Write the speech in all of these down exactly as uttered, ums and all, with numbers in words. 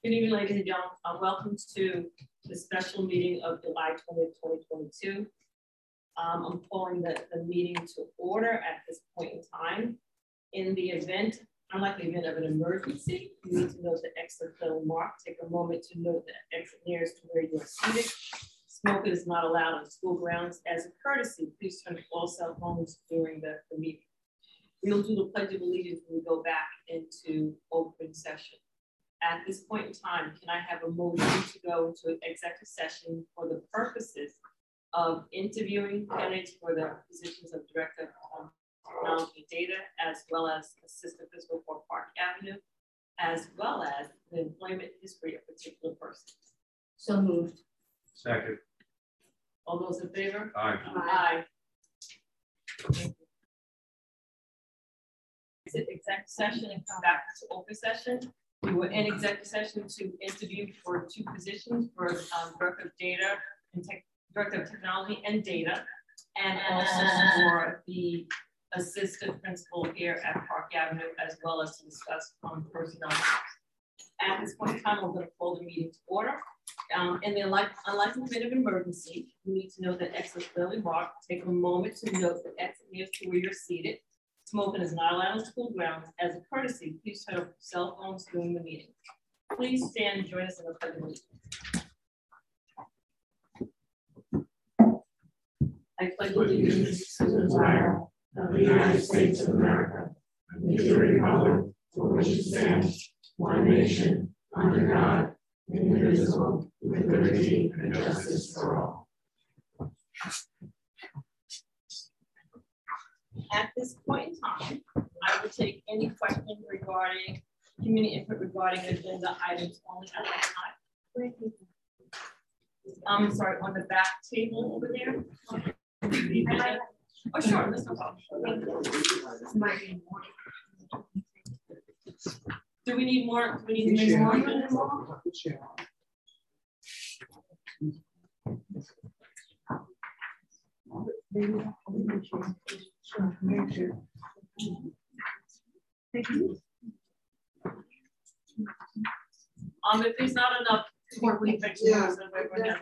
Good evening, ladies and gentlemen. Uh, welcome to the special meeting of July twentieth, twenty twenty-two. Um, I'm calling the, the meeting to order at this point in time. In the event, unlike the event of an emergency, you need to note the exit code mark. Take a moment to note the exit nearest to where you are seated. Smoking is not allowed on school grounds. As a courtesy, please turn off all cell phones during the, the meeting. We'll do the Pledge of Allegiance when we go back into open session. At this point in time, can I have a motion to go into executive session for the purposes of interviewing candidates for the positions of Director of Technology and Data, as well as Assistant Principal for Park Avenue, as well as the employment history of particular persons? So moved. Second. All those in favor? Aye. Aye. Exit executive session and come back to open session. We were in executive session to interview for two positions for um, Director of Data and Tech, Director of Technology and Data, and also for the Assistant Principal here at Park Avenue, as well as to discuss um, personnel matters. At this point in time, I'm going to call the meeting to order. Um, in the unlike, unlikely event of emergency, you need to know that exit is clearly marked. Take a moment to note the exit nearest to where you're seated. Smoking is not allowed on school grounds. As a courtesy, please turn off cell phones during the meeting. Please stand and join us in the Pledge of Allegiance. I pledge allegiance to the flag of the United States of America and to the republic for which it stands, one nation, under God, indivisible, with liberty and justice for all. At this point in time, I will take any questions regarding community input regarding agenda items only at that time. I'm um, sorry, on the back table over there. Oh, sure, that's no problem. Do we need more? Do we need to make more? Um, if there's not enough, more we fix it. Yeah. So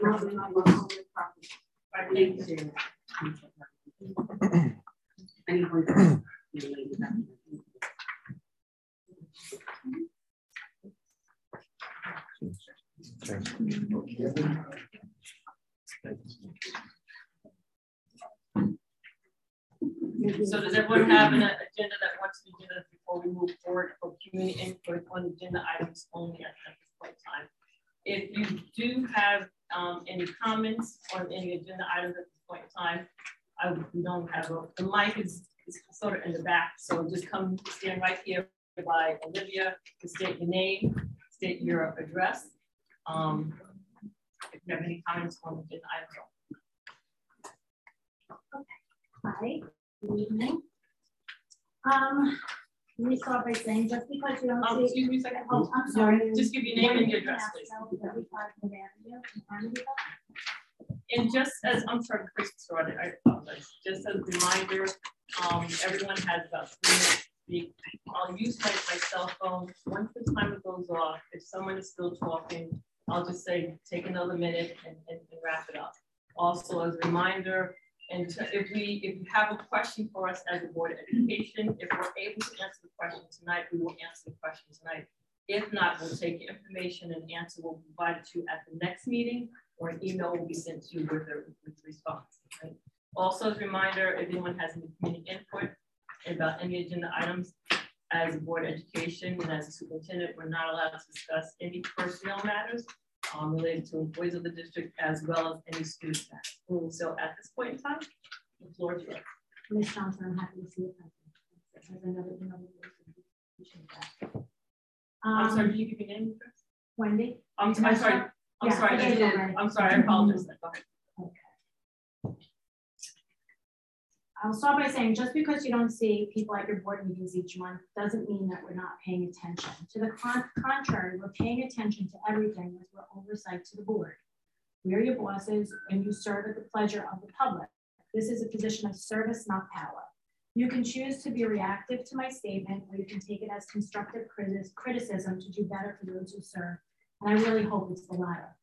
So does everyone have an agenda that wants to do this before we move forward for community input on agenda items only at this point in time? If you do have um, any comments on any agenda items at this point in time, I we don't have a, the mic is, is sort of in the back, so just come stand right here by Olivia to state your name, state your address. Um, if you have any comments on the agenda items. Okay. Hi. Good evening. Um, let me start by saying, just because you don't um, see, excuse me a second. Oh, I'm sorry. Just give your name and your address, please. And just as I'm sorry, Chris started, I apologize. Just as a reminder, um, everyone has about three minutes to speak. I'll use my, my cell phone. Once the timer goes off, if someone is still talking, I'll just say take another minute and, and, and wrap it up. Also, as a reminder, and if we, if you have a question for us as a Board of Education, if we're able to answer the question tonight, we will answer the question tonight. If not, we'll take your information and answer will be provided to you at the next meeting, or an email will be sent to you with a, with a response. Right? Also, as a reminder, if anyone has any community input about any agenda items, as a Board of Education and as a superintendent, we're not allowed to discuss any personnel matters Um, related to employees of the district, as well as any student matters. So at this point in time, the floor is yours. Miz Johnson, I'm happy to see you. Um, I'm sorry, can you give your name? Wendy? I'm, I'm sorry. I'm yeah, sorry. I I did. I'm sorry. I apologize. Go ahead. Okay. I'll start by saying, just because you don't see people at your board meetings each month doesn't mean that we're not paying attention. To the con contrary, we're paying attention to everything as we're oversight to the board. We are your bosses and you serve at the pleasure of the public. This is a position of service, not power. You can choose to be reactive to my statement, or you can take it as constructive criticism to do better for those who serve And I really hope it's the latter.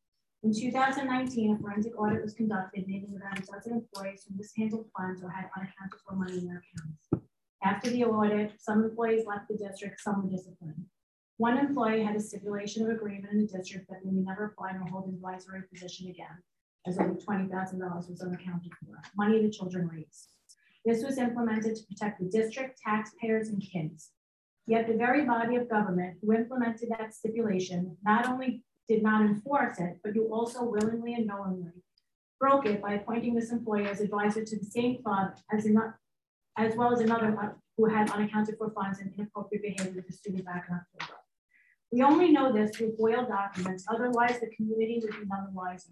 In two thousand nineteen, a forensic audit was conducted, naming about a dozen employees who mishandled funds or had unaccounted for money in their accounts. After the audit, some employees left the district, some were disciplined. One employee had a stipulation of agreement in the district that they may never apply or hold an advisory position again, as over twenty thousand dollars was unaccounted for, money the children raised. This was implemented to protect the district, taxpayers, and kids. Yet the very body of government who implemented that stipulation not only did not enforce it, but you also willingly and knowingly broke it by appointing this employee as advisor to the same club as, as well as another who had unaccounted for funds and inappropriate behavior with the student back in October. We only know this through FOIL documents, otherwise the community would be none the wiser.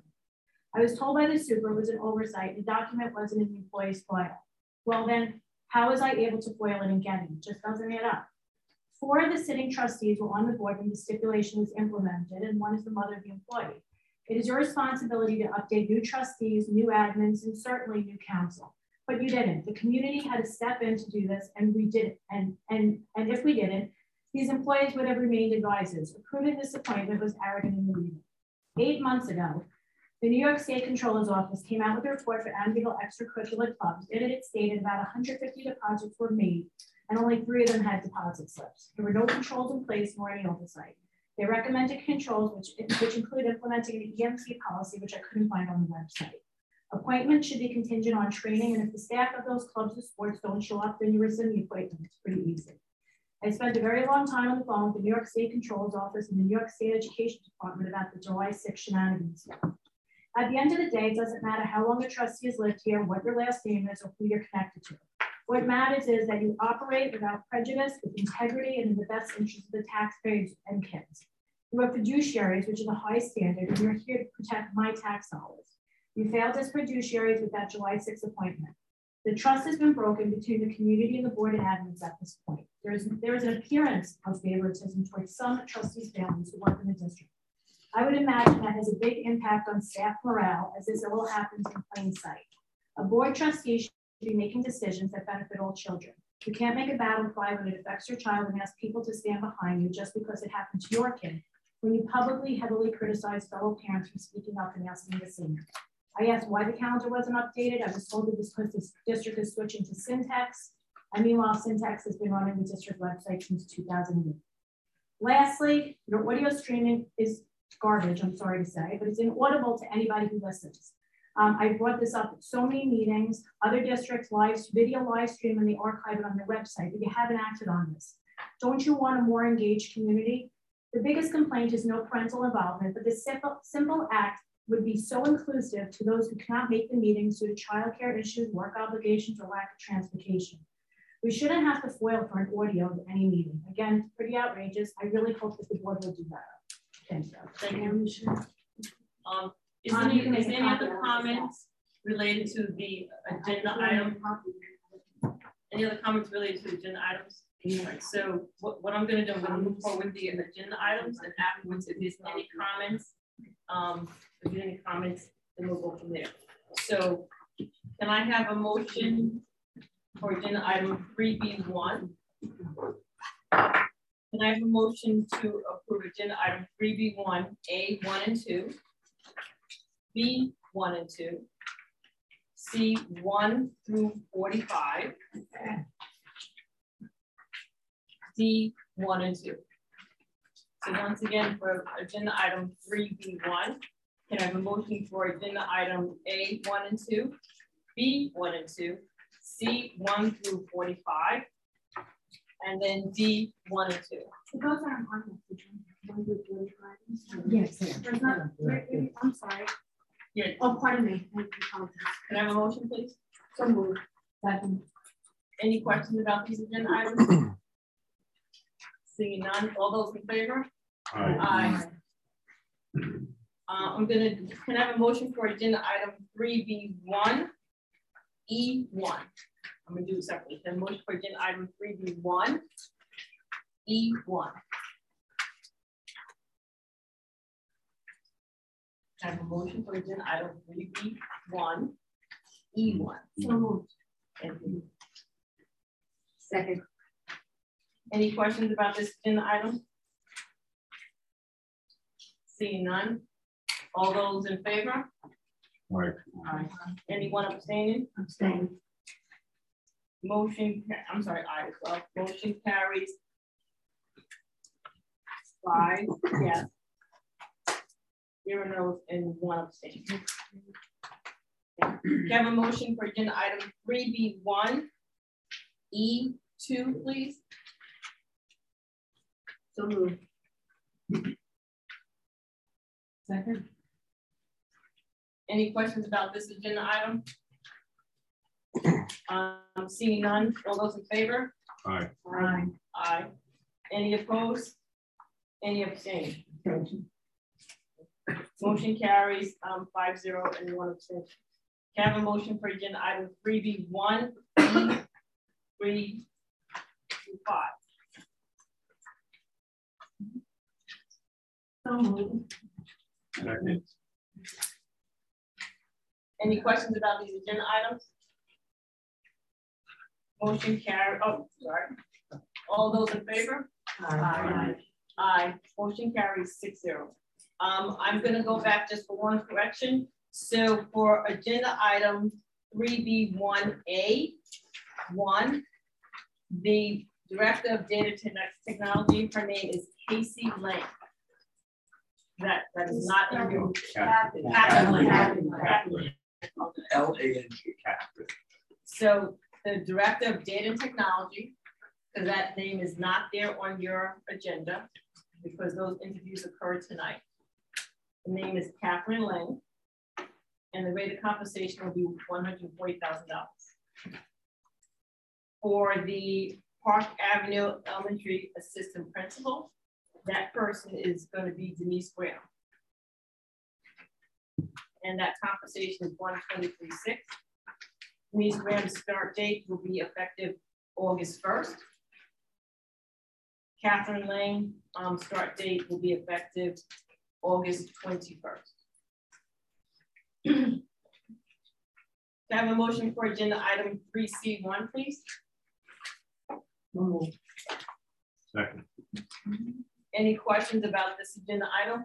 I was told by the super it was an oversight, the document wasn't in the employee's file. Well then, how was I able to FOIL it and get it? It just doesn't add up. Four of the sitting trustees were on the board when the stipulation was implemented, and one is the mother of the employee. It is your responsibility to update new trustees, new admins, and certainly new counsel. But you didn't. The community had to step in to do this, and we did it. And, and, and if we didn't, these employees would have remained advisors. Approving this appointment was arrogant and illegal. Eight months ago, the New York State Controller's Office came out with a report for annual extracurricular clubs. In it, it stated about one hundred fifty deposits were made, and only three of them had deposit slips. There were no controls in place nor any oversight. They recommended controls, which, which include implementing an E M C policy, which I couldn't find on the website. Appointments should be contingent on training, and if the staff of those clubs or sports don't show up, then you rescind the appointment. It's pretty easy. I spent a very long time on the phone with the New York State Controller's Office and the New York State Education Department about the July sixth shenanigans. At the end of the day, it doesn't matter how long a trustee has lived here, what your last name is, or who you're connected to. What matters is that you operate without prejudice, with integrity, and in the best interest of the taxpayers and kids. You are fiduciaries, which is a high standard, and you're here to protect my tax dollars. You failed as fiduciaries with that July sixth appointment. The trust has been broken between the community and the board of admins at this point. There is, there is an appearance of favoritism towards some trustees' families who work in the district. I would imagine that has a big impact on staff morale, as this all happens in plain sight. A board trustee should be making decisions that benefit all children. You can't make a battle cry when it affects your child and ask people to stand behind you just because it happened to your kid, when you publicly heavily criticize fellow parents for speaking up and asking the same. I asked why the calendar wasn't updated. I was told it was because this district is switching to Syntax. And meanwhile, Syntax has been running the district website since two thousand eight. Lastly, your audio streaming is garbage, I'm sorry to say, but it's inaudible to anybody who listens. Um, I brought this up at so many meetings, other districts live video live stream and they archive it on their website, but you haven't acted on this. Don't you want a more engaged community? The biggest complaint is no parental involvement, but the simple, simple act would be so inclusive to those who cannot make the meetings due to childcare issues, work obligations, or lack of transportation. We shouldn't have to foil for an audio of any meeting. Again, it's pretty outrageous. I really hope that the board will do better. Thank you. Thank you. Um, is there any, is any other comments related to the agenda item? Any other comments related to agenda items? Right, so what, what I'm going to do, I'm going to move forward with the agenda items, and afterwards, if there's any comments, um, if there's any comments, then we'll go from there. So, can I have a motion for agenda item three B one? Can I have a motion to approve agenda item three B one, A one and two, B one and two, C one through forty-five, D one and two. So once again, for agenda item three B one, can I have a motion for agenda item A one and two, B one and two, C one through forty-five, and then D one and two. Those are on yes. There's not, I'm sorry. Yeah. Oh, pardon me. Can I have a motion, please? So moved. Second. Any questions about these agenda items? Seeing none, all those in favor? Aye. Aye. Uh, I'm gonna, can I have a motion for agenda item three B one, E one? I'm gonna do it separately. Then motion for agenda item three B one, E one. I have a motion for agenda item three B one, E one. So moved. Thank you. Second. Any questions about this agenda item? Seeing none. All those in favor? Right. Aye. Anyone abstaining? Abstain. Motion, I'm sorry, aye as well. Motion carries. Five, yes. Zero no's and one abstention. Can I have a motion for agenda item three B one E two, please? So moved. Second. Any questions about this agenda item? Um, seeing none, all those in favor? Aye. Aye. Aye. Any opposed? Any abstain? Motion carries um, five zero and one abstention. Can I have a motion for agenda item three B one, three, two, five? So moved. Second. Any questions about these agenda items? Motion carry, oh, sorry. All those in favor? Aye. Aye. Motion carries six zero. Um, I'm gonna go back just for one correction. So for agenda item three B one A one, the Director of Data Technology, her name is Casey Lang. That, that is not in your. Catherine. Catherine. Catherine. L A N G, Catherine. So the Director of Data and Technology, because that name is not there on your agenda because those interviews occurred tonight. The name is Catherine Lang, and the rate of compensation will be one hundred forty thousand dollars. For the Park Avenue Elementary Assistant Principal, that person is going to be Denise Graham. And that compensation is one twenty-three six. Denise Graham's start date will be effective August first. Catherine Lang um, start date will be effective August twenty-first. Can I have a motion for agenda item three C one, please? Second. Any questions about this agenda item?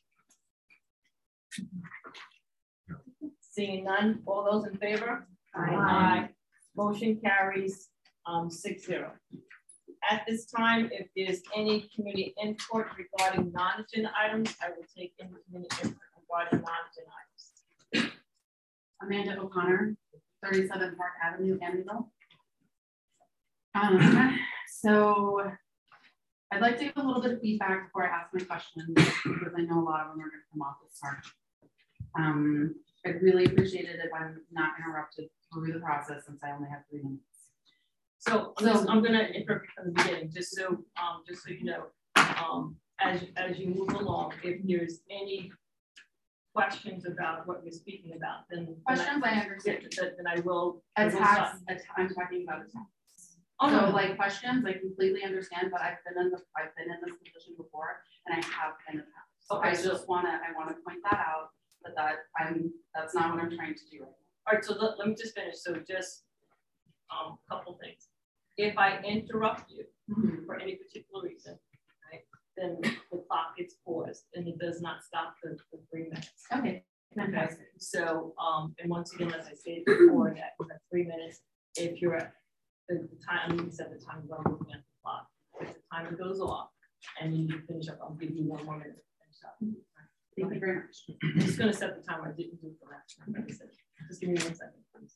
Seeing none, all those in favor? Aye. Aye. Motion carries um, six zero. At this time, if there's any community input regarding non-agenda items, I will take any community input regarding non-agenda items. Amanda O'Connor, thirty-seven Park Avenue, Amityville. Um, so I'd like to give a little bit of feedback before I ask my questions because I know a lot of them are going to come off this start. Um, I'd really appreciate it if I'm not interrupted through the process since I only have three minutes. So, I'm, just, I'm gonna interrupt from the beginning, just so um, just so you know, um, as as you move along, if there's any questions about what you're speaking about, then Questions then I, I understand. Then, then I will. Attacks. I'm talking about attacks. Oh so no, like questions, I completely understand, but I've been in the I've been in this position before, and I have been attacked. So okay, I so, just wanna I wanna point that out, but that I'm that's not what I'm trying to do right now. all right, so let, let me just finish. So just um, a couple things. If I interrupt you mm-hmm. for any particular reason, right, then the clock gets paused and it does not stop the, the three minutes. Okay. Okay. So, um, and once again, as I said before, that you have three minutes. If you're at the, the time, I'm going to set the time while I'm looking at the clock. If the timer goes off and you need to finish up, I'll give you one more minute to finish up. Right. Thank you very much. I'm just going to set the timer. I didn't do it for last time. Just give me one second, please.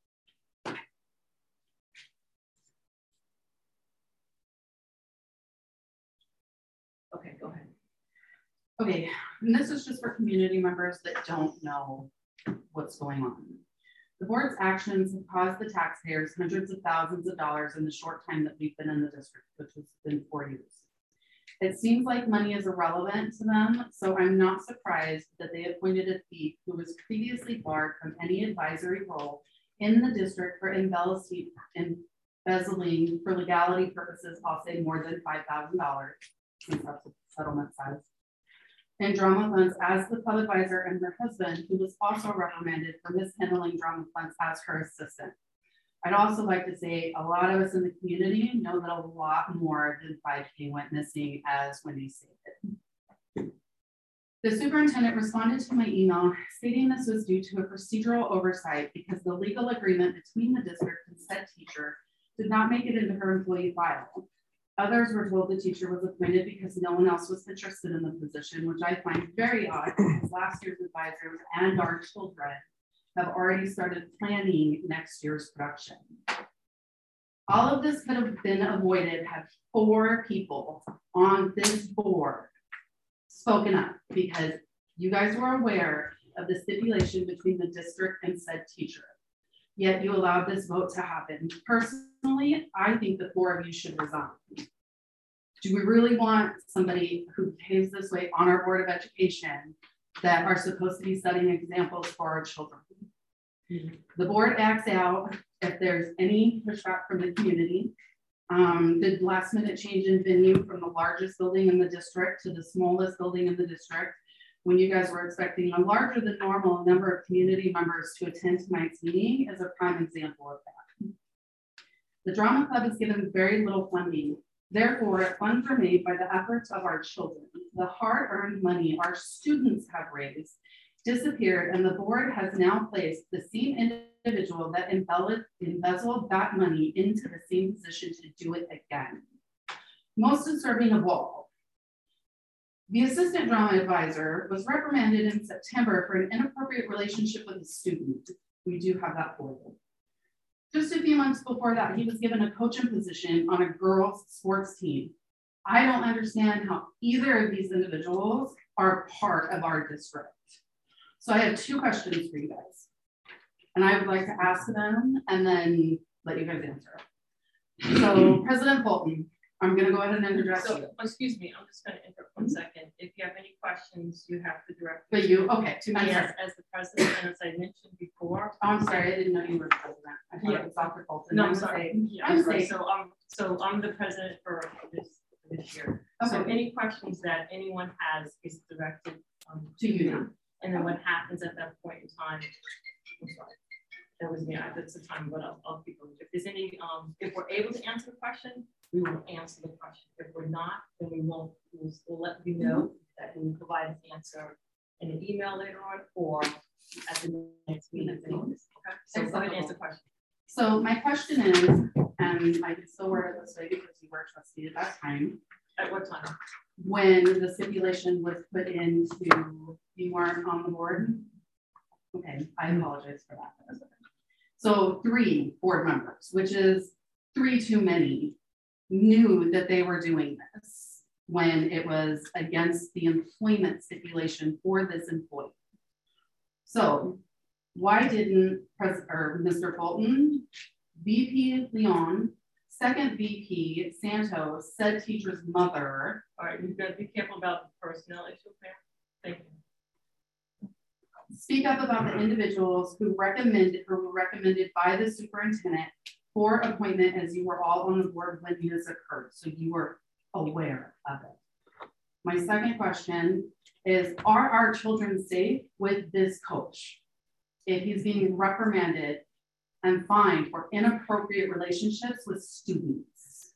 Okay, go ahead. Okay, and this is just for community members that don't know what's going on. The board's actions have caused the taxpayers hundreds of thousands of dollars in the short time that we've been in the district, which has been four years. It seems like money is irrelevant to them, so I'm not surprised that they appointed a thief who was previously barred from any advisory role in the district for embezzling for legality purposes, I'll say more than five thousand dollars. Since that's a settlement size, and drama funds as the sub-advisor, and her husband, who was also reprimanded for mishandling drama funds as her assistant. I'd also like to say a lot of us in the community know that a lot more than five K went missing, as Wendy stated. The superintendent responded to my email stating this was due to a procedural oversight because the legal agreement between the district and said teacher did not make it into her employee file. Others were told the teacher was appointed because no one else was interested in the position, which I find very odd because last year's advisors and our children have already started planning next year's production. All of this could have been avoided had four people on this board spoken up, because you guys were aware of the stipulation between the district and said teacher. Yet you allowed this vote to happen. Personally, I think the four of you should resign. Do we really want somebody who behaves this way on our Board of Education that are supposed to be setting examples for our children? Mm-hmm. The board acts out if there's any pushback from the community. Um, the last minute change in venue from the largest building in the district to the smallest building in the district, when you guys were expecting a larger than normal number of community members to attend tonight's meeting, is a prime example of that. The drama club is given very little funding. Therefore, funds are made by the efforts of our children. The hard-earned money our students have raised disappeared, and the board has now placed the same individual that embezzled that money into the same position to do it again. Most deserving of all, the assistant drama advisor was reprimanded in September for an inappropriate relationship with a student. We do have that for you. Just a few months before that, he was given a coaching position on a girls' sports team. I don't understand how either of these individuals are part of our district. So I have two questions for you guys, and I would like to ask them and then let you guys answer. So President Fulton, I'm going to go ahead and address so, you. Excuse me, I'm just going to interrupt one second. If you have any questions, you have to direct. But you, okay, to me as, as the president, and as I mentioned before. Oh, I'm sorry, I didn't know you were the president. I thought yeah. it was Doctor Fulton. No, I'm I'm sorry. Say, yeah, I'm I'm sorry. sorry. So, um, so I'm the president for this this year. Okay. So any questions that anyone has is directed um, to you now. And then what happens at that point in time? I'm sorry. That was me. That's the time, but I'll, I'll keep going. If there's any, um, if we're able to answer the question, we will answer the question. If we're not, then we won't. We'll, we'll let you know that we will provide an answer in an email later on or at the next meeting. Okay. So go ahead and answer the question. So my question is, and I can still word it this way because you were a trustee at that time. At what time? When the stipulation was put into, you weren't on the board. Okay, I apologize for that. So three board members, which is three too many, knew that they were doing this when it was against the employment stipulation for this employee. So why didn't Pres or Mister Fulton, V P Leon, second V P Santos, said teacher's mother? All right, you've got to be careful about the personnel issue there. Thank you. Speak up about the individuals who recommended or were recommended by the superintendent for appointment, as you were all on the board when this occurred, so you were aware of it. My second question is, are our children safe with this coach if he's being reprimanded and fined for inappropriate relationships with students?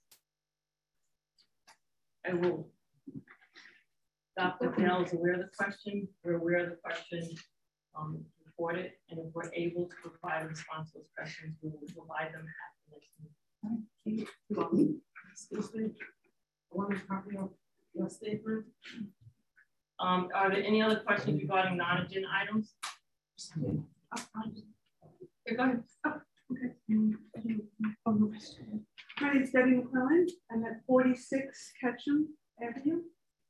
I will. Doctor Bell is aware of the question. We're aware of the question. Um, report it, and if we're able to provide a response to those questions, we will provide them at the next meeting. Thank you. Excuse me. One copy of your statement. Um, are there any other questions regarding non-agenda items? Okay, go ahead. Oh, okay. My name is Debbie McClellan. I'm at forty-six Ketchum Avenue.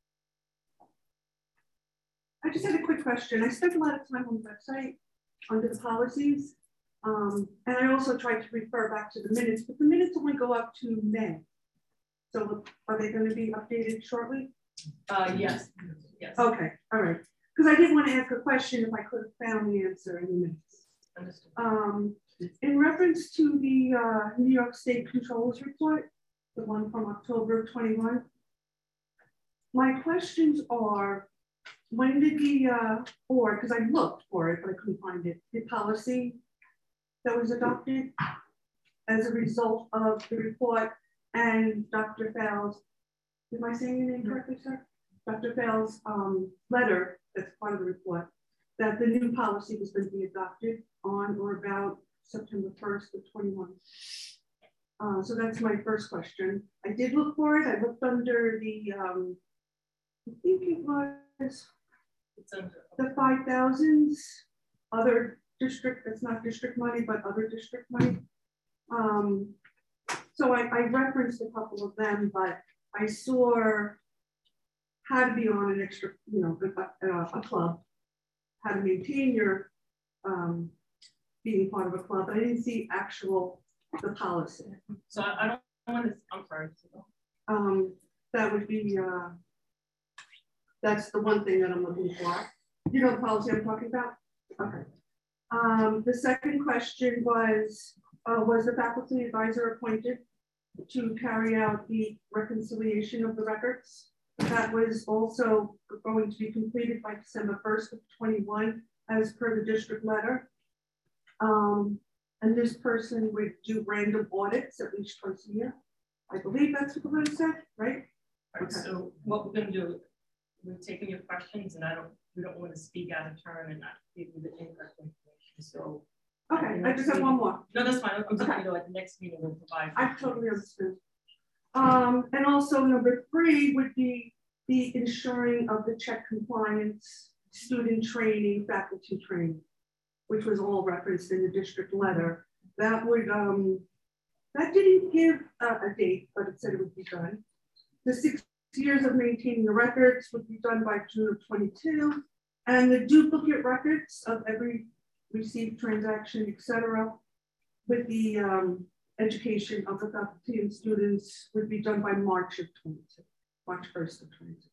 I just had a quick question. I spent a lot of time on the website under the policies, um, and I also tried to refer back to the minutes, but the minutes only go up to May. So are they going to be updated shortly? Uh, yes. Yes. Okay. All right. Because I did want to ask a question if I could have found the answer in the minutes. Understood. Um, in reference to the uh, New York State Controls Report, the one from October of twenty-one, my questions are, when did the uh, board, because I looked for it, but I couldn't find it, the policy that was adopted as a result of the report and Doctor Fell's, am I saying your name correctly, sir? Doctor Fell's um, letter that's part of the report, that the new policy was going to be adopted on or about September first of twenty-one. Uh, so that's my first question. I did look for it. I looked under the, um, I think it was It's under, the five thousands, other district, that's not district money, but other district money. Um, so I, I referenced a couple of them, but I saw how to be on an extra, you know, a, a club, how to maintain your um, being part of a club. I didn't see actual, the policy. so I, I don't want to, I'm sorry. Um, that would be, uh, that's the one thing that I'm looking for. You know the policy I'm talking about? Okay. Um, the second question was, uh, was the faculty advisor appointed to carry out the reconciliation of the records? That was also going to be completed by December first of twenty-one, as per the district letter. Um, and this person would do random audits at least twice a year. I believe that's what the letter said, right? All right, so what we're gonna do, we're taking your questions, and I don't, we don't want to speak out of turn and not give you the incorrect information. So okay, I just have one more. No, that's fine. I'm just Okay. gonna go at the next meeting we'll provide. I totally understand. Um, and also number three would be the ensuring of the check compliance, student training, faculty training, which was all referenced in the district letter. That would, um, that didn't give a, a date, but it said it would be done. The six years of maintaining the records would be done by June of twenty-two, and the duplicate records of every received transaction, et cetera, with the um, education of the faculty and students would be done by March of twenty-two, March first of twenty-two.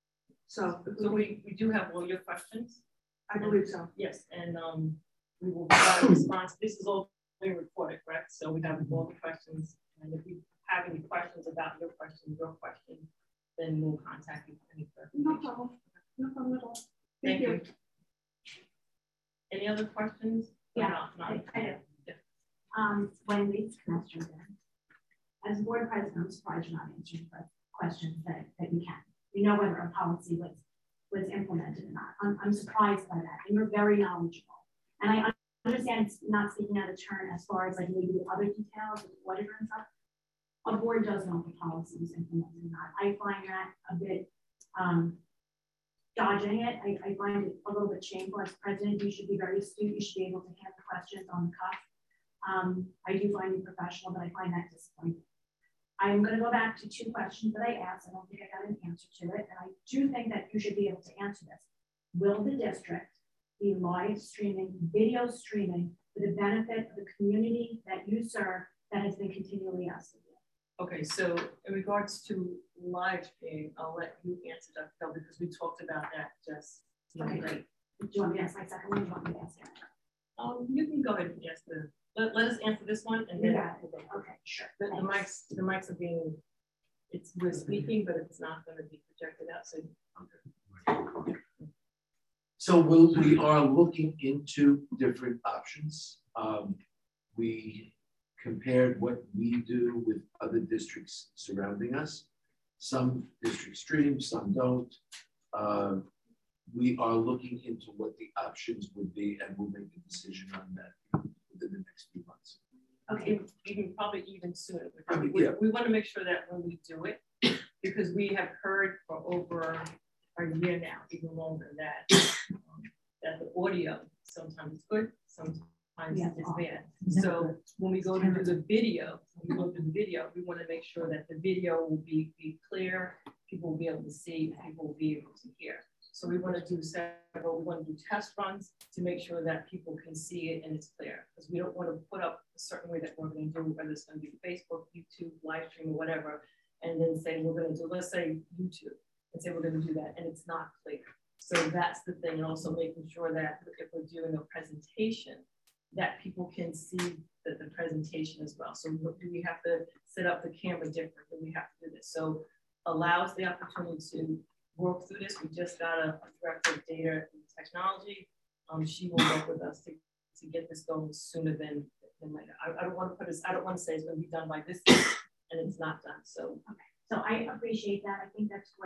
So, So we, we do have all your questions. I believe so. Yes, and um, we will provide a response. This is all being recorded, correct? So we have all the questions, and if you have any questions about your question, your question, then we'll contact you for any further. No problem. No problem at all. Thank, Thank you. you. Any other questions? Yeah, No, no. I, I do. Um, Wendy, Master again. As board president, I'm surprised you're not answering the questions that, that you can. You know whether a policy was, was implemented or not. I'm, I'm surprised by that. And you're very knowledgeable. And I understand it's not speaking out of turn as far as like maybe the other details of whatever and stuff. A board does know if the policy is implemented or not. I find that a bit um, dodging it. I, I find it a little bit shameful. As president, you should be very astute. You should be able to handle questions on the cuff. Um, I do find you professional, but I find that disappointing. I'm going to go back to two questions that I asked. I don't think I got an answer to it. And I do think that you should be able to answer this. Will the district be live streaming, video streaming for the benefit of the community that you serve that has been continually asked of you? Okay, so in regards to live streaming, I'll let you answer that, Phil, because we talked about that just. Okay, great. Do you want me to ask my second one? Do you want me to ask it? Um, you can go ahead and ask the. Let, let us answer this one, and then Yeah. Okay, sure. the, the mics, the mics are being. It's we're speaking, but it's not going to be projected out. So. So we'll, we are looking into different options. Um, we compared what we do with other districts surrounding us. Some districts stream, some don't. Uh, we are looking into what the options would be, and we'll make a decision on that within the next few months. Okay, even probably even sooner. I mean, we, yeah. we want to make sure that when we do it, because we have heard for over a year now, even longer, that um, that the audio sometimes is good, sometimes Yeah. it's bad. So when we go to do the video, when we go to the video, we want to make sure that the video will be, be clear, people will be able to see, people will be able to hear. So we want to do several, we want to do test runs to make sure that people can see it and it's clear. Because we don't want to put up a certain way that we're going to do, whether it's going to be Facebook, YouTube, live stream, or whatever, and then say we're going to do, let's say YouTube, and say we're going to do that, and it's not clear. So that's the thing, and also making sure that if we're doing a presentation, that people can see the, the presentation as well. So what, do we have to set up the camera different? Do we have to do this? So allows the opportunity to work through this. We just got a, a director of data and technology. Um, she will work with us to, to get this going sooner than, than later. I, I don't want to put this, I don't want to say it's going to be done by this day, and it's not done. So, okay. So I appreciate that. I think that's great.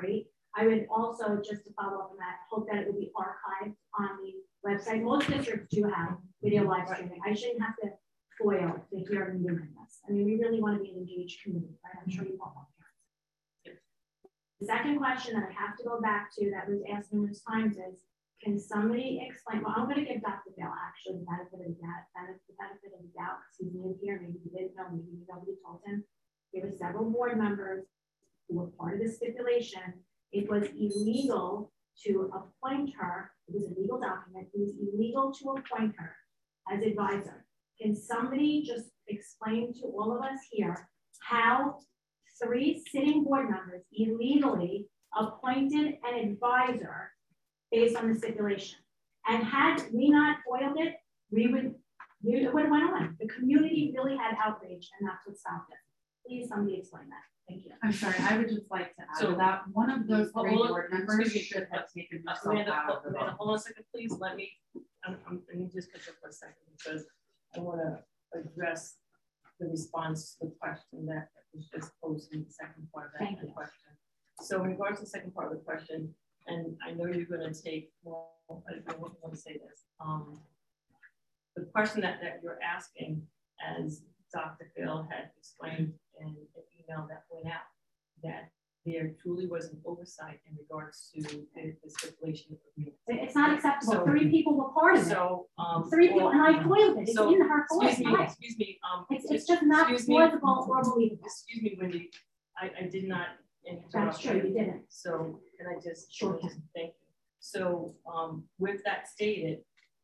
I would also, just to follow up on that, hope that it will be archived on the website. Most districts do have video live streaming. I shouldn't have to foil to hear them doing this. I mean, we really want to be an engaged community, right? I'm sure you all want that. The second question that I have to go back to that was asked numerous times is, can somebody explain, well, I'm going to give Doctor Bell actually the benefit of the doubt, the benefit of the doubt, because he's new here, maybe he didn't know, maybe nobody told him. There were several board members who were part of the stipulation. It was illegal to appoint her, it was a legal document, it was illegal to appoint her as advisor. Can somebody just explain to all of us here how three sitting board members illegally appointed an advisor based on the stipulation? And had we not foiled it, we would, it would have went on. The community really had outrage, and that's what stopped it. Please, somebody explain that. Thank you. I'm sorry, I would just like to add So, to that. One of those well, three hold on, board members excuse me, should have taken Uh, themselves Amanda, out of the Amanda, vote. hold on a second, please. Let me, I'm, I'm, let me just catch up for a second because I want to address the response to the question that was just posed in the second part of that Thank you. question. So in regards to the second part of the question, and I know you're going to take, well, I don't want to say this. Um, the question that, that you're asking, as Doctor Phil had explained in an email that went out, that there truly was an oversight in regards to the, the stipulation of agreement. It's not acceptable. So, Three people were part of it. So, um, Three people, well, and I foiled it. It's so, in her voice. excuse me, excuse me, um, It's, it's just not plausible or believable. Excuse me, Wendy, I, I did not interrupt. That's true, you didn't. So can I just, Sure. just thank you. So um, with that stated,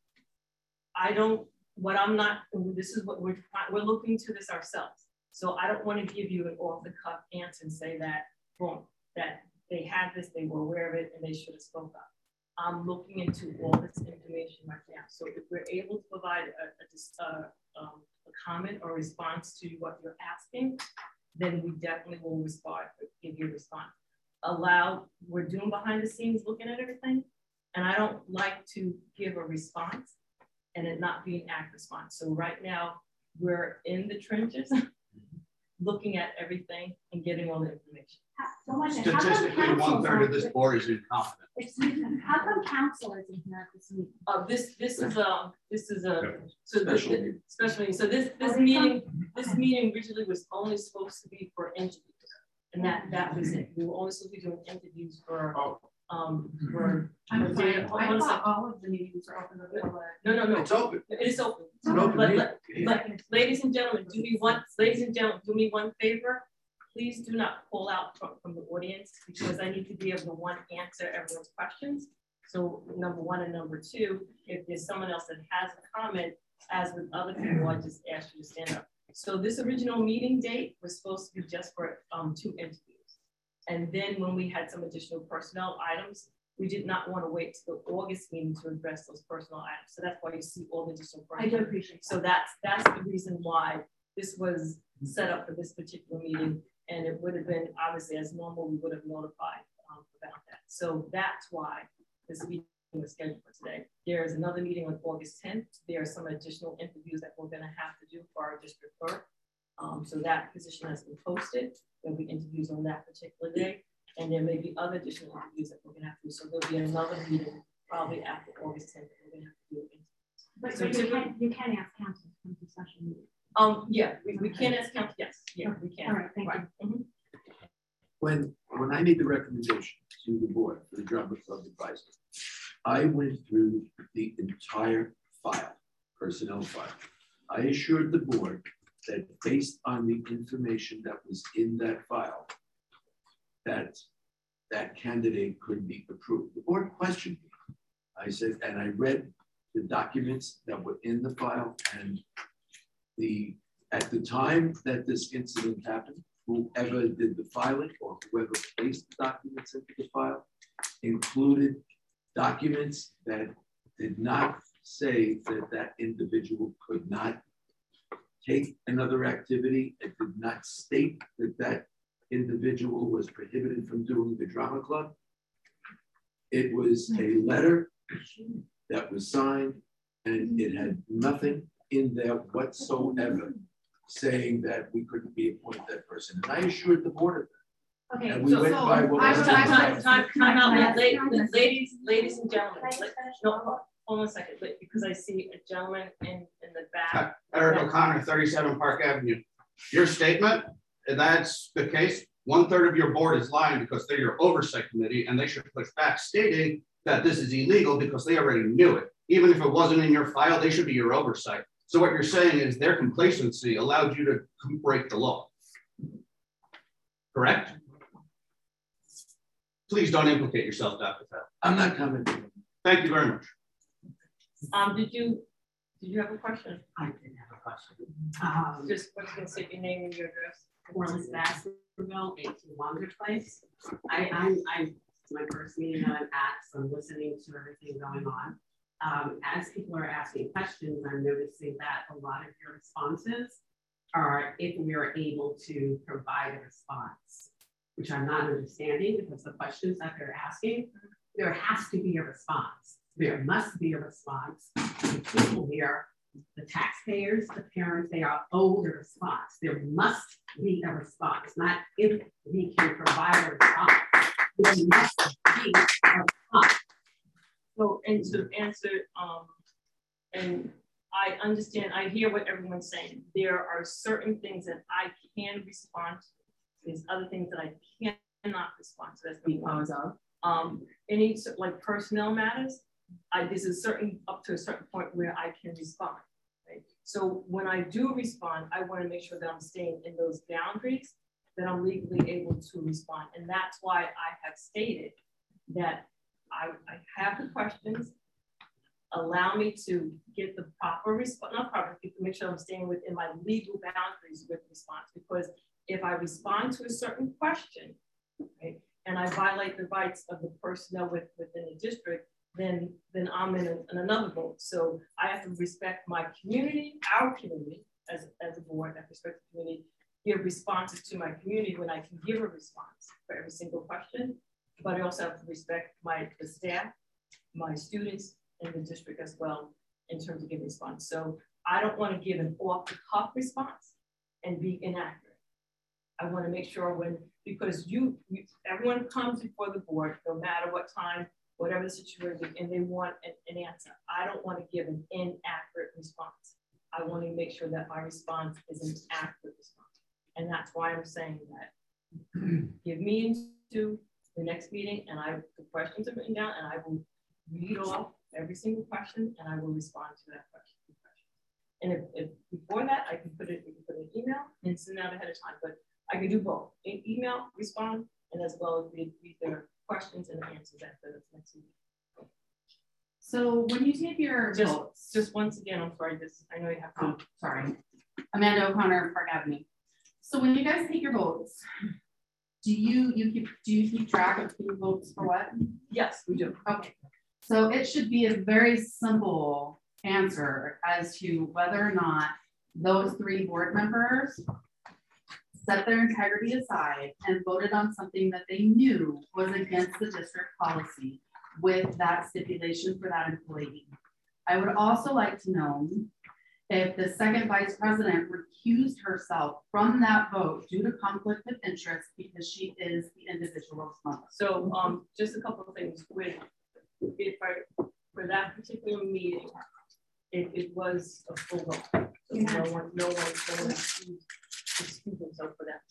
I don't, what I'm not, this is what we're, we're looking to this ourselves. So I don't want to give you an off the cuff answer and say that, boom, that they had this, they were aware of it, and they should have spoke up. I'm looking into all this information right now. So if we're able to provide a, a, a, um, a comment or response to what you're asking, then we definitely will respond, give you a response. Allow, we're doing behind the scenes looking at everything, and I don't like to give a response and it not be an act response. So right now, we're in the trenches looking at everything and getting all the information. So much. Statistically, one third of this board is incompetent. How come council isn't here at this meeting? Uh, this this is a this is a so this, Special meeting. special meeting. So this this Are they meeting this meeting originally was only supposed to be for interviews, and that that was it. We were only supposed to be doing interviews for um for. I'm sorry, hold on I a thought second. all of the meetings are open to the public. No, no, no. It's open. It is open. It's an open But, meeting. but, but ladies and gentlemen, do me one, ladies and gentlemen, do me one favor. Please do not pull out from, from the audience, because I need to be able to, one, answer everyone's questions. So number one and number two, if there's someone else that has a comment, as with other people, I just ask you to stand up. So this original meeting date was supposed to be just for um, two interviews. And then when we had some additional personnel items, we did not want to wait till the August meeting to address those personnel items. So that's why you see all the additional personnel. I do appreciate that. So that's that's the reason why this was set up for this particular meeting. And it would have been, obviously, as normal, we would have notified um, about that. So that's why this meeting was scheduled for today. There is another meeting on August tenth. There are some additional interviews that we're going to have to do for our district clerk. Um, so that position has been posted. There'll be interviews on that particular day. And there may be other additional interviews that we're going to have to do. So there'll be another meeting probably after August tenth. We're going to have to do interviews. But, So but you, typically- can, you can ask council to come to special meeting. Um, yeah, we, we can ask council. Yes, yeah, we can. All right, thank right. you. Mhm. When, when I made the recommendation to the board for the Drama Club advisor, I went through the entire file, personnel file. I assured the board that based on the information that was in that file, that that candidate could be approved. The board questioned me. I said, and I read the documents that were in the file, and the at the time that this incident happened, whoever did the filing or whoever placed the documents into the file included documents that did not say that that individual could not take another activity. It did not state that that individual was prohibited from doing the drama club. It was a letter that was signed, and it had nothing in there whatsoever saying that we couldn't be appointed that person. And I assured the board of that. Okay, And we so- went so by what I was would- Time, I time, time, time out, Yes. La- la- ladies, ladies and gentlemen, Can I let- finish? no, hold on a second, but because I see a gentleman in, in the back. Eric O'Connor, thirty-seven Park Avenue. Your statement, if that's the case, one third of your board is lying because they're your oversight committee and they should push back stating that this is illegal because they already knew it. Even if it wasn't in your file, they should be your oversight. So what you're saying is their complacency allowed you to break the law. Correct? Please don't implicate yourself, Doctor Fell. I'm not commenting. Thank you very much. Um, did you, did you have a question? I did have a question. Um, Just, what's gonna say your name and your address? Corliss Baskerville, eighteen Wander Place. I, I'm, I'm, it's my first meeting that I'm at, so I'm listening to everything going on. Um, as people are asking questions, I'm noticing that a lot of your responses are if we are able to provide a response, which I'm not understanding because the questions that they're asking, there has to be a response. There must be a response. The people here, the taxpayers, the parents, they are owed a response. There must be a response, not if we can provide a response. There must be a response. So, and to answer, um, and I understand, I hear what everyone's saying. There are certain things that I can respond to. There's other things that I cannot respond to. That's Because of um, any like personnel matters. I, this is certain up to a certain point where I can respond. Right? So when I do respond, I want to make sure that I'm staying in those boundaries, that I'm legally able to respond. And that's why I have stated that I, I have the questions, allow me to get the proper response, not proper, to make sure I'm staying within my legal boundaries with response. Because if I respond to a certain question, right, and I violate the rights of the personnel with, within the district, then, then I'm in, a, in another boat. So I have to respect my community, our community, as, as a board, I respect the community, give responses to my community when I can give a response for every single question. But I also have to respect my the staff, my students, and the district as well in terms of giving response. So I don't want to give an off-the-cuff response and be inaccurate. I want to make sure when, because you, you, everyone comes before the board, no matter what time, whatever the situation, and they want an, an answer. I don't want to give an inaccurate response. I want to make sure that my response is an accurate response. And that's why I'm saying that give me into the next meeting, and I the questions are written down, and I will read off every single question, and I will respond to that question. And if, if before that, I can put it, we can put an email and send it out ahead of time, but I can do both: e email, respond, and as well as read, read their questions and answers after the next meeting. So when you take your Just, votes, just once again, I'm sorry. This I know you have to. oh, sorry, Amanda O'Connor, Park Avenue. So when you guys take your votes, do you you keep do you keep track of who votes for what? Yes, we do. Okay, so it should be a very simple answer as to whether or not those three board members set their integrity aside and voted on something that they knew was against the district policy with that stipulation for that employee. I would also like to know if the second vice president recused herself from that vote due to conflict of interest because she is the individual's mother. So um, just a couple of things with if I for that particular meeting, it, it was a full vote. So Yeah. no one, no one, no one excused, excused themselves for that.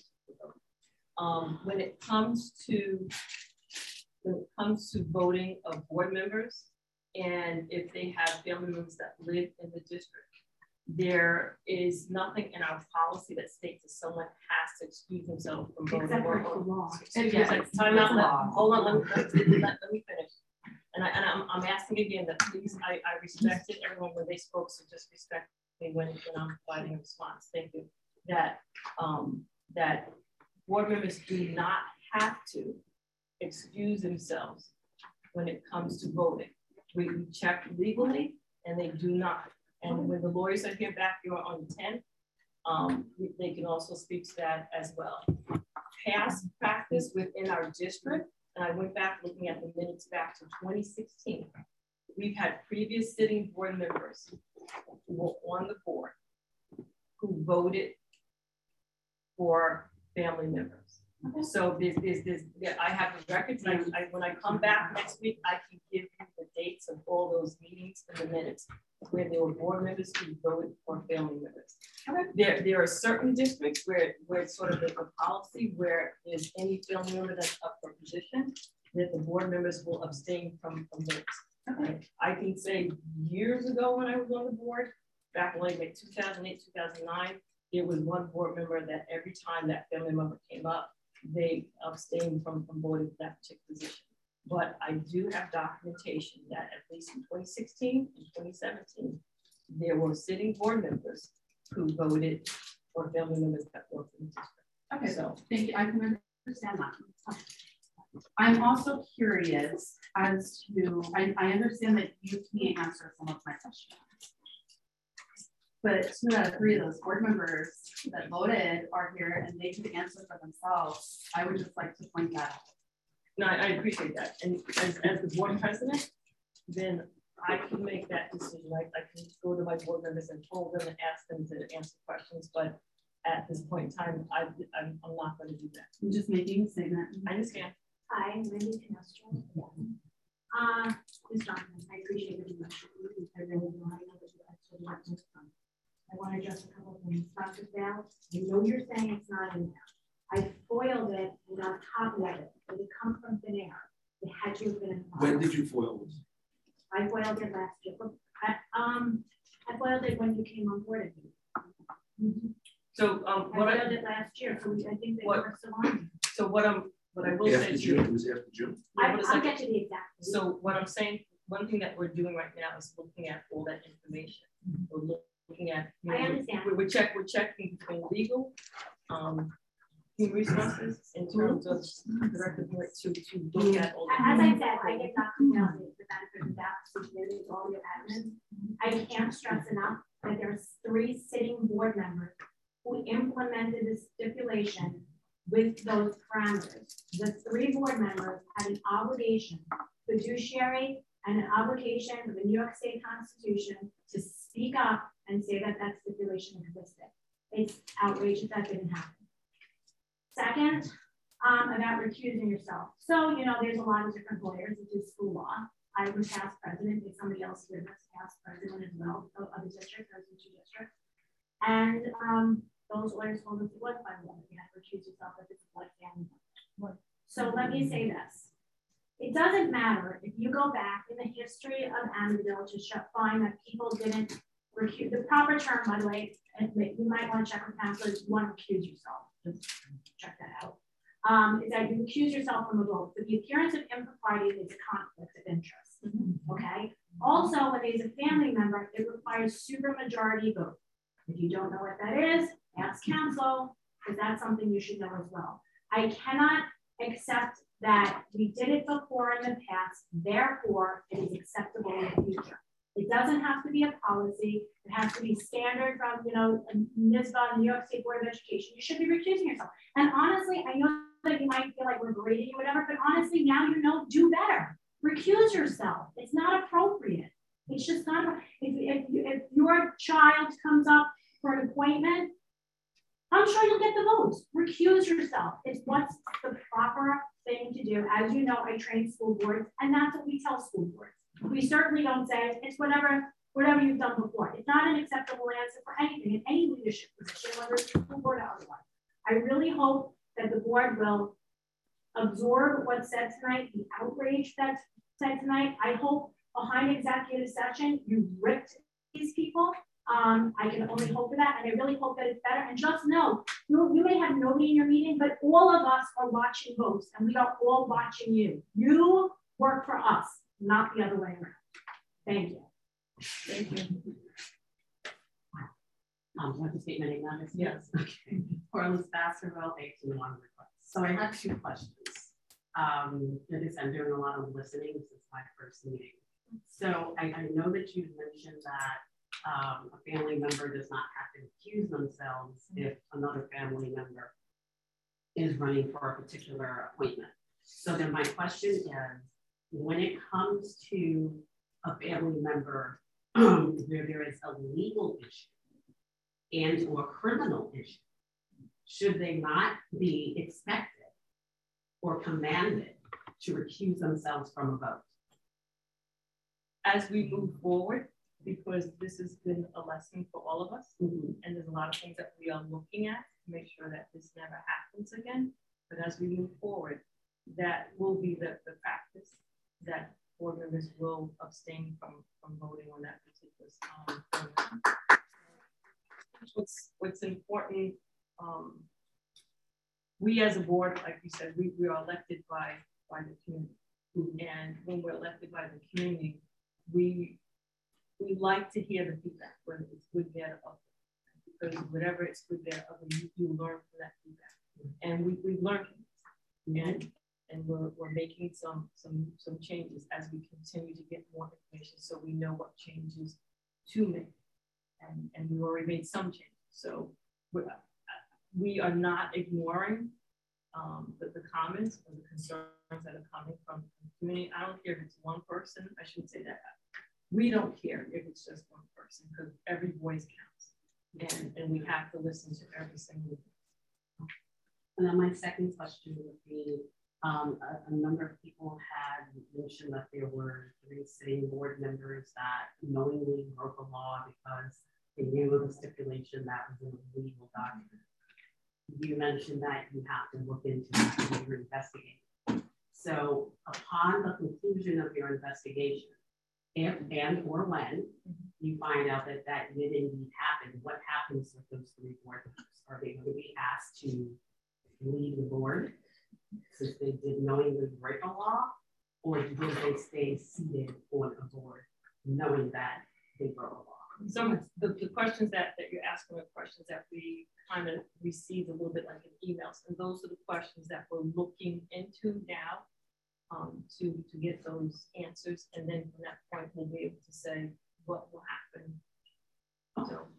Um, when it comes to when it comes to voting of board members, and if they have family members that live in the district, there is nothing in our policy that states that someone has to excuse themselves from voting. Except for the law. Excuse me, Yeah, time out, it's let, law. hold on, let me, let, let, let me finish. And, I, and I'm, I'm asking again that please, I, I respected everyone when they spoke, so just respect me when, when I'm providing a response. Thank you. That, um, that board members do not have to excuse themselves when it comes to voting. We, we check legally and they do not. And when the lawyers are here back here on the tenth, um, they can also speak to that as well. Past practice within our district, and I went back looking at the minutes back to twenty sixteen. We've had previous sitting board members who were on the board who voted for family members. Okay. So there's, there's, there's, yeah, I have the records, and I, I, when I come back next week, I can give you the dates of all those meetings and the minutes where there were board members who voted for family members. Okay. There, there are certain districts where, where it's sort of a, a policy where there's any family member that's up for position, that the board members will abstain from, from votes. Okay. I can say years ago when I was on the board, back in like, like two thousand eight, two thousand nine, there was one board member that every time that family member came up, they abstained from, from voting for that particular position. But I do have documentation that at least in twenty sixteen and twenty seventeen, there were sitting board members who voted for family members that worked in the district. Okay, So thank you. I can understand that. I'm also curious as to, I, I understand that you can't answer some of my questions. But two out of three of those board members that voted are here and they can answer for themselves. I would just like to point that out. no, I, I appreciate that. And as, as the board president, then I can make that decision. I, I can go to my board members and told them and ask them to answer questions. But at this point in time, I, I'm, I'm not going to do that. I'm just making a statement. I understand. Hi, I'm Wendy Canestro. Uh, Miz Johnson, I appreciate it. I really do. I know that you actually want this from. I want to address a couple of things. Doctor Bell, I know you're saying it's not in there. I foiled it and got a copy of it. It would come from thin air. It had to have been in the When did you foil this? I foiled it last year. I, um, I foiled it when you came on board. Mm-hmm. So um, I what foiled I it last year, so I think they what, were still on. So what I'm what I will After say to June, you, it was after June. I, I'll get to the exact. So what I'm saying, one thing that we're doing right now is looking at all that information. We're looking at, you know, I understand. We're, we're, check, we're checking between legal, um, human resources in terms of directive work to, to look at all that. As I said, I did not come down with the benefit of that situation, all your admin. I can't stress enough that there's three sitting board members who implemented this stipulation with those parameters. The three board members had an obligation, fiduciary, and an obligation of the New York State Constitution to speak up and say that that stipulation existed. It's outrageous that didn't happen. Second, um, about recusing yourself. So, you know, there's a lot of different lawyers that do school law. I was past president, if somebody else here was past president as well of the district, those two districts. And um, those lawyers told us it was by law. You have to recuse yourself if it's a blood family member. So let me say this. It doesn't matter if you go back in the history of Amityville to show, find that people didn't recuse. The proper term, by the way, and you might want to check with counselors, you want to recuse yourself. Just check that out. Um, is that you recuse yourself from a vote. But the appearance of impropriety is a conflict of interest. Mm-hmm. Okay. Also, when there's a family member, it requires supermajority vote. If you don't know what that is, ask counsel, because that's something you should know as well. I cannot accept that we did it before in the past, therefore it is acceptable in the future. It doesn't have to be a policy. It has to be standard from, you know, NYSBA, New York State Board of Education. You should be recusing yourself. And honestly, I know that you might feel like we're grading you, whatever, but honestly, now you know, do better. Recuse yourself. It's not appropriate. It's just not, if, if, if your child comes up for an appointment, I'm sure you'll get the votes. Recuse yourself. It's what's the proper thing to do. As you know, I train school boards, and that's what we tell school boards. We certainly don't say it's whatever, whatever you've done before. It's not an acceptable answer for anything in any leadership position, whether it's school board or otherwise. I really hope that the board will absorb what's said tonight, the outrage that's said tonight. I hope behind executive session, you ripped these people. Um, I can only hope for that, and I really hope that it's better. And just know, you, you may have nobody in your meeting, but all of us are watching votes, and we are all watching you. You work for us, not the other way around. Thank you. Thank you. Um, do you have to state my name on this? Yes. Okay. Corliss Baskerville, eighteen one request. So I have two questions. Um, as I'm doing a lot of listening. This is my first meeting. So I, I know that you mentioned that Um, a family member does not have to accuse themselves if another family member is running for a particular appointment. So then my question is, when it comes to a family member where there is a legal issue and or criminal issue, should they not be expected or commanded to recuse themselves from a vote? As we move forward, because this has been a lesson for all of us, Mm-hmm. and there's a lot of things that we are looking at to make sure that this never happens again. But as we move forward, that will be the, the practice, that board members will abstain from, from voting on that particular um, thing. What's, what's important, um, we as a board, like you said, we, we are elected by, by the community. And when we're elected by the community, we we like to hear the feedback, whether it's good, bad, or ugly. Because whatever it's good, bad, or ugly, you, you learn from that feedback. And we, we've learned from this. And, and we're, we're making some, some, some changes as we continue to get more information so we know what changes to make. And, and we've already made some changes. So we're, we are not ignoring um, the, the comments or the concerns that are coming from the community. I don't care if it's one person, I should say that. We don't care if it's just one person because every voice counts. And, and we have to listen to every single one. And then my second question would be, um, a, a number of people had mentioned that there were three sitting board members that knowingly broke a law because they knew of the stipulation that was in a legal document. You mentioned that you have to look into that when you're investigating. So upon the conclusion of your investigation, if and or when you find out that that did indeed happen, what happens with those three board members? Are they going to be asked to leave the board since they did knowingly break a law, or will they stay seated on a board knowing that they broke a law? Some of the, the questions that, that you're asking are questions that we kind of received a little bit like in emails, and those are the questions that we're looking into now. Um, to, to get those answers. And then from that point, we'll be able to say what will happen. So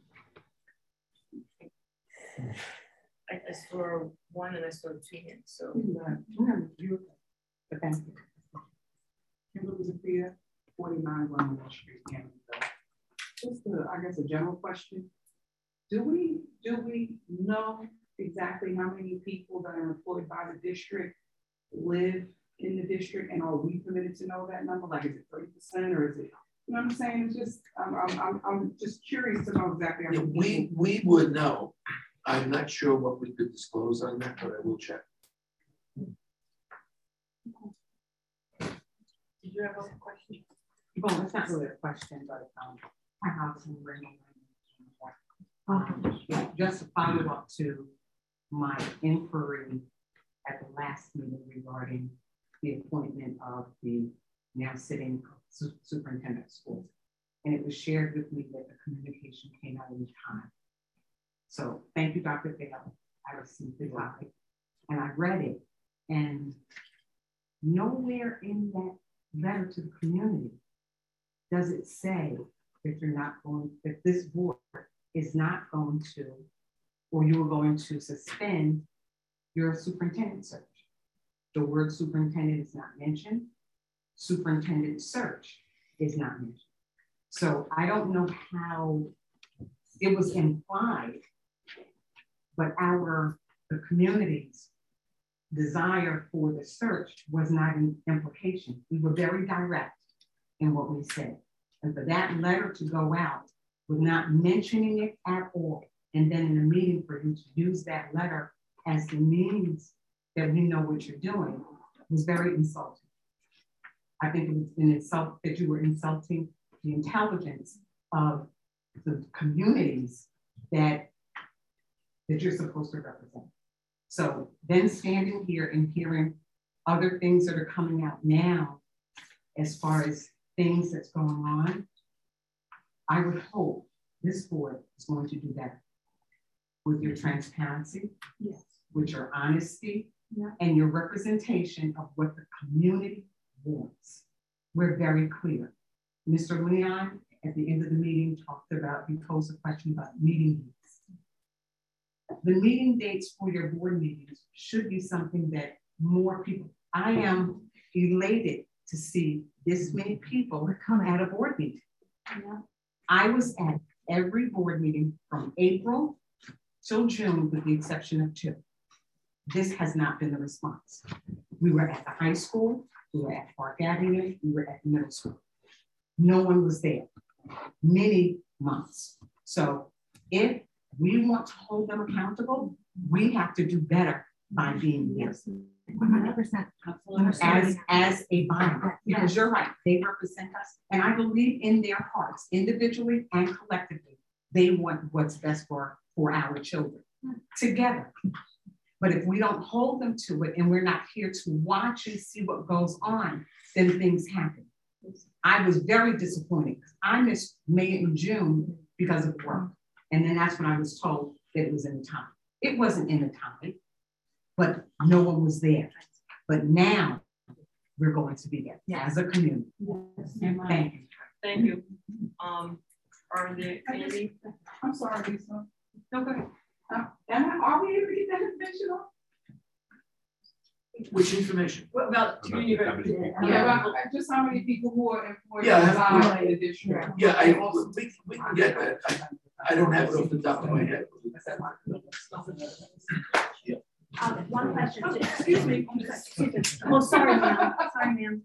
I, I saw one and I saw two hands. So you, but thank you. Kimberly Zafia, forty-nine Glenwood Street, Canada. Just a, I guess a general question. Do we, do we know exactly how many people that are employed by the district live in the district, and are we permitted to know that number? Like, is it thirty percent or is it, you know what I'm saying? It's just, I'm, I'm, I'm just curious to know exactly how Yeah, many we, people. we would know. I'm not sure what we could disclose on that, but I will check. did you have a question? Well, it's not really a question, but um, I have some random. Um, just to follow up to my inquiry at the last meeting regarding the appointment of the now sitting su superintendent of schools. And it was shared with me that the communication came out in time. So thank you, Doctor Bell. I received the copy and I read it, and nowhere in that letter to the community does it say that you're not going, that this board is not going to, or you are going to suspend your superintendent search. The word superintendent is not mentioned. Superintendent search is not mentioned. So I don't know how it was implied, but our, the community's desire for the search was not an implication. We were very direct in what we said. And for that letter to go out with not mentioning it at all, and then in a meeting for you to use that letter as the means that we know what you're doing, was very insulting. I think it was an insult that you were insulting the intelligence of the communities that, that you're supposed to represent. So then standing here and hearing other things that are coming out now, as far as things that's going on, I would hope this board is going to do better with your transparency, yes, with your honesty, yeah, and your representation of what the community wants. We're very clear. Mister Leon, at the end of the meeting, talked about, he posed a question about meeting dates. The meeting dates for your board meetings should be something that more people, I am elated to see this many people come at a board meeting. yeah. I was at every board meeting from April till June, with the exception of two. This has not been the response. We were at the high school, we were at Park Avenue, we were at the middle school. No one was there, many months. So if we want to hold them accountable, we have to do better by being here. one hundred percent. As, as a body, because you're right, they represent us. And I believe in their hearts, individually and collectively, they want what's best for, for our children together. But if we don't hold them to it and we're not here to watch and see what goes on, then things happen. I was very disappointed. I missed May and June because of work. And then that's when I was told that it was in the time. It wasn't in the time, but no one was there. But now we're going to be there yes. as a community. Yes. Thank you. Thank you. Um, are there any? I'm sorry, Lisa. No, go ahead. Uh, are we able to get that information on? Which information? What about community? Yeah, yeah, about just how many people who are employed yeah, by the district. Yeah, I, we, we can get that. I, I don't have it off the top of my head. Yeah. Um, one question. Oh, excuse me. Oh, sorry, ma'am. Sorry, ma'am.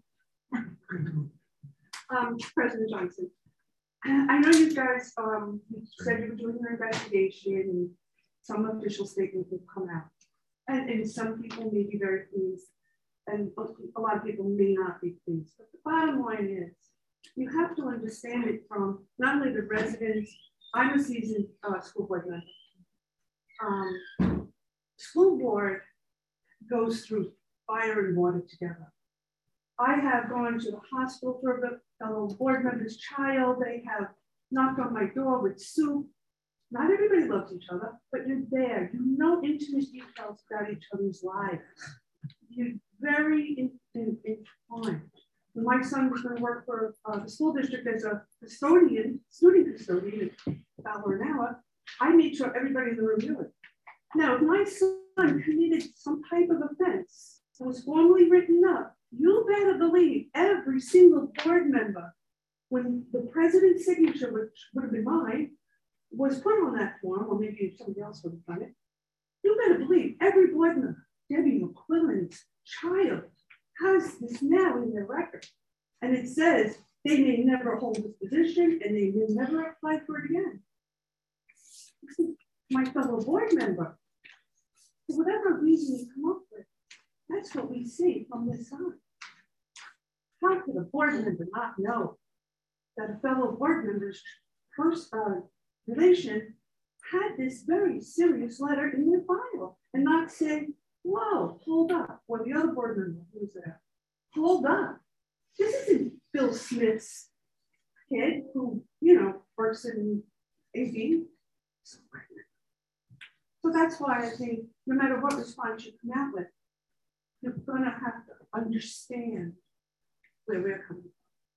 Um, President Johnson, I know you guys um, said you were doing your investigation and some official statement will come out. And, and some people may be very pleased and a lot of people may not be pleased. But the bottom line is, you have to understand it from not only the residents. I'm a seasoned uh, school board member. Um, school board goes through fire and water together. I have gone to the hospital for a fellow board member's child. They have knocked on my door with soup. Not everybody loves each other, but you're there. You know intimate details about each other's lives. You're very in, in, entwined. When my son was going to work for uh, the school district as a custodian, student custodian at a dollar an hour, I made sure everybody in the room knew it. Now, if my son committed some type of offense that was formally written up, you better believe every single board member, when the president's signature, which would have been mine, was put on that form, or maybe somebody else would have done it, you better believe every board member, Debbie McQuillan's child, has this now in their record. And it says they may never hold this position and they may never apply for it again. My fellow board member, for whatever reason you come up with, that's what we see from this side. How could a board member not know that a fellow board member's first uh, relation had this very serious letter in their file and not say, whoa, hold up, or the other board member who's there, hold up. This isn't Bill Smith's kid who, you know, works in A V. So that's why I think no matter what response you come out with, you're gonna have to understand where we're coming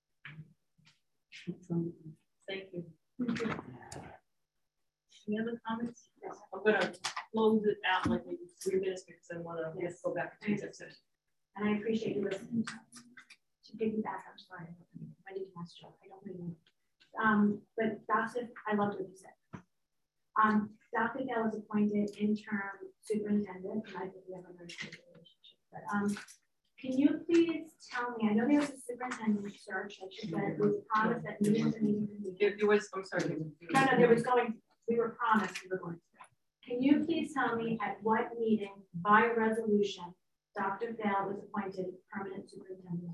from. Thank you. Thank you. Any other comments? Yes. I'm gonna close it out like maybe three minutes because I wanna yes. go back to the session. And I appreciate you listening to piggyback. I'm sorry, I didn't ask you. I don't really know. Um, but Doctor, I loved what you said. Um, Doctor Bell was appointed interim superintendent, and I think we have a very good relationship. But um, can you please tell me? I know there was a superintendent search. Like you said, it was promised that meetings and meetings and meetings. There was. I'm sorry. No, no, there was going. We were promised we were going to. Can you please tell me at what meeting by resolution Doctor Bell was appointed permanent superintendent?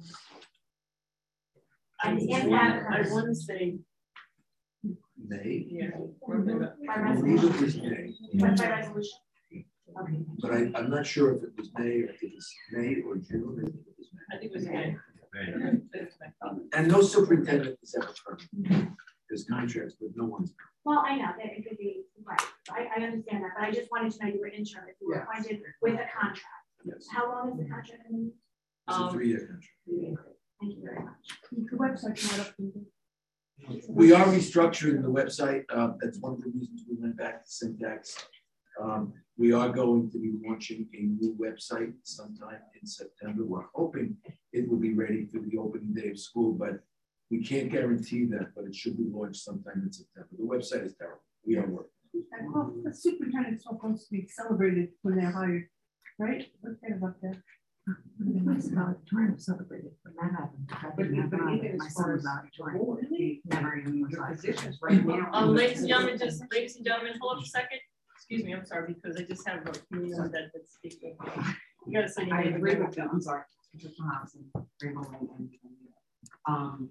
And if that occurs, I want to say May. Yeah. By I believe resolution. it was May. But by resolution. Okay. But I, I'm not sure if it was May or if it was May or June. I think it was May. I think it was May. And no superintendent is ever permanent. There's contracts, but no one's. Well, I know that it could be right. I, I understand that, but I just wanted to know you were interim. If you were Yes. appointed with a contract. Yes. How long is the contract? It's Um, a three-year contract. Thank you very much. The website's not up to We are restructuring the website. Uh, that's one of the reasons we went back to Syntax. Um, we are going to be launching a new website sometime in September. We're hoping it will be ready for the opening day of school, but we can't guarantee that, but it should be launched sometime in September. The website is terrible. We are working. And well, the superintendent's supposed to be celebrated when they're hired, right? What's that about that? was valedictorian celebrated when that happened. That But didn't even happen either. as My far son was as valedictorian. really? He never even was Your like positions right now. Um, ladies and gentlemen, just, ladies and gentlemen, hold up a second. Excuse me, I'm sorry, because I just have a community member that, that's speaking. You gotta say your I name. agree with them. I'm sorry. Just Thompson, Rainbow and, and, um,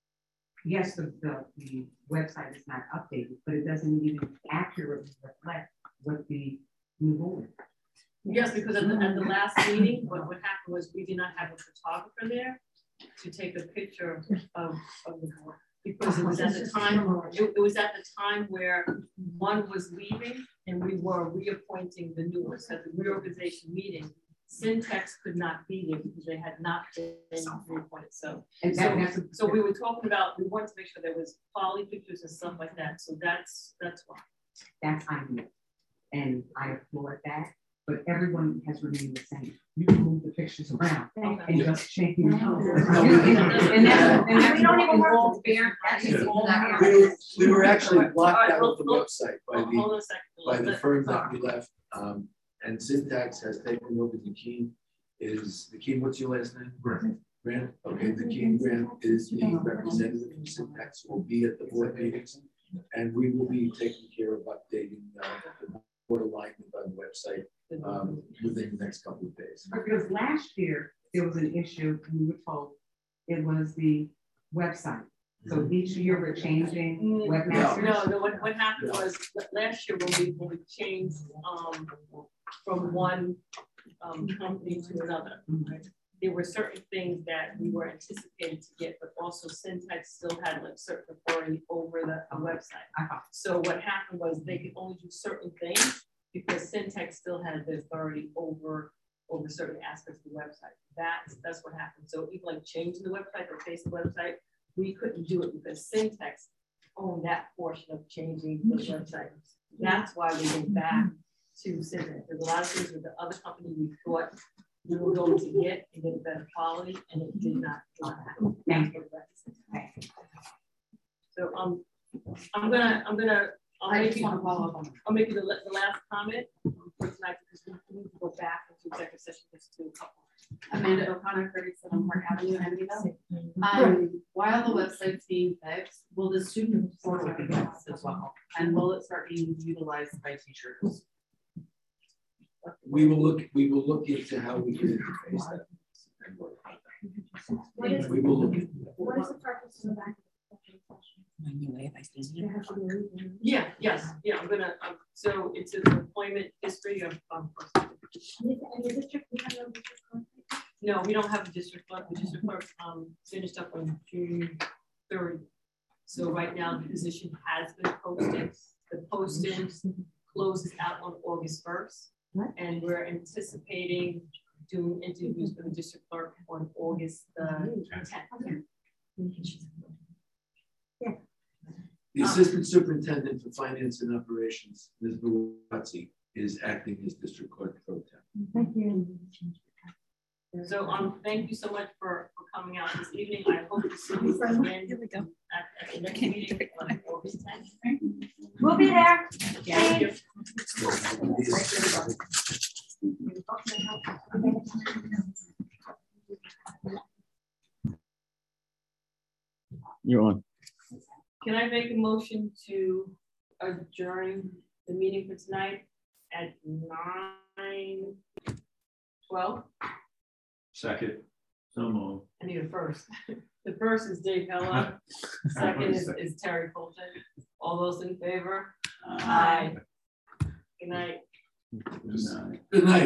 yes, the, the, the website is not updated, but it doesn't even accurately reflect what the new board. Yes, because at the, at the last meeting, what, what happened was we did not have a photographer there to take a picture of, of, of the board. Because it was at the time, it, it was at the time where one was leaving and we were reappointing the new one. So at the reorganization meeting, Syntex could not be there because they had not been reappointed. So, And so, that, that's a, so we were talking about, we wanted to make sure there was quality pictures and stuff like that. So that's, that's why. that's ideal. And I applaud that, but everyone has remained the same. You can move the pictures around Okay. and just change them. No, we- And that's, and that's We don't even work all with fair. That's Yeah. all We were, we were actually blocked All right, out well, of the well, website by Hold the, hold on a second. by the Let- firm that we left. Um, and Syntax has taken over the key. Is the key, what's your last name? Grant. Grant, okay, the key Grant is the representative from Syntax, will be at the board meetings. And we will be taking care of updating uh, the board alignment on the website um, within the next couple of days. Because last year, there was an issue, and we were told it was the website. So each year we're changing Mm, webmasters. No, no, what, what happened was l- last year when we, when we changed um, from one um, company to another, right? There were certain things that we were anticipated to get, but also Syntax still had like certain authority over the uh, website. Uh-huh. So what happened was they could only do certain things because Syntax still had the authority over over certain aspects of the website. That's that's what happened. So even like changing the website or face the website, we couldn't do it because Syntax owned that portion of changing the website. That's why we went back to Syntax. There's a lot of things with the other company we thought we were going to get and get a better quality, and it did not, did not happen. Thank you. So um, I'm gonna, I'm gonna, I'll I make just you, want to follow up on that. I'll make you the, the last comment for tonight because we need to go back into executive session just to a couple. Amanda O'Connor, thirty-seven Park Avenue, Amityville. Um, while the website's being fixed, will the student portal be fixed as well? And will it start being utilized by teachers? We will look, we will look into how we can interface that. What is, We will look into that. what is the purpose of the back of the session? Yeah, yes, yeah, I'm gonna, um, so it's an employment history of, um, And the district, we have no district clerk? no, we don't have a district clerk. The district clerk, um, finished up on June third. So right now the position has been posted. The posting closes out on August first. And we're anticipating doing interviews for the district clerk on August the tenth. The Assistant Superintendent for Finance and Operations, Miz Barazzi, is acting as District Clerk Pro Tem. Thank you. So um, thank you so much for, for coming out this evening. I hope to see you again Here we go. at, at the next meeting on August tenth. We'll be there. Thank you. You're on. Can I make a motion to adjourn the meeting for tonight at nine twelve? Second. So moved. I need a first. The first is Dave Hella. Second is, is Terry Colton. All those in favor? Aye. Good night. Good night.